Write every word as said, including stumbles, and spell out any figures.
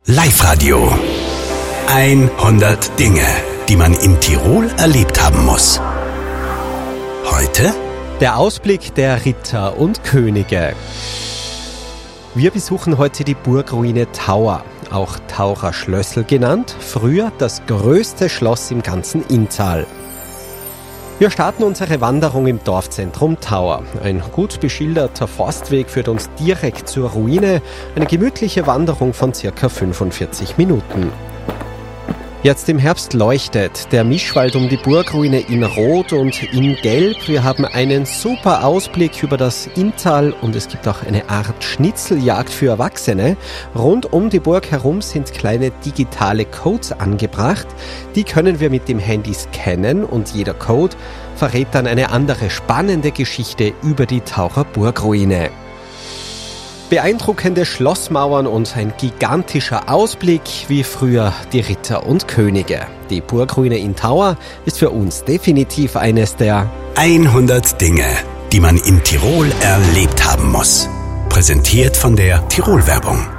Live-Radio. hundert Dinge, die man in Tirol erlebt haben muss. Heute der Ausblick der Ritter und Könige. Wir besuchen heute die Burgruine Tauer, auch Taucher Schlössl genannt, früher das größte Schloss im ganzen Inntal. Wir starten unsere Wanderung im Dorfzentrum Tauer. Ein gut beschilderter Forstweg führt uns direkt zur Ruine, eine gemütliche Wanderung von circa fünfundvierzig Minuten. Jetzt im Herbst leuchtet der Mischwald um die Burgruine in Rot und in Gelb. Wir haben einen super Ausblick über das Inntal und es gibt auch eine Art Schnitzeljagd für Erwachsene. Rund um die Burg herum sind kleine digitale Codes angebracht. Die können wir mit dem Handy scannen und jeder Code verrät dann eine andere spannende Geschichte über die Taucher Burgruine. Beeindruckende Schlossmauern und ein gigantischer Ausblick wie früher die Ritter und Könige. Die Burgruine in Tauer ist für uns definitiv eines der hundert Dinge, die man in Tirol erlebt haben muss. Präsentiert von der Tirol-Werbung.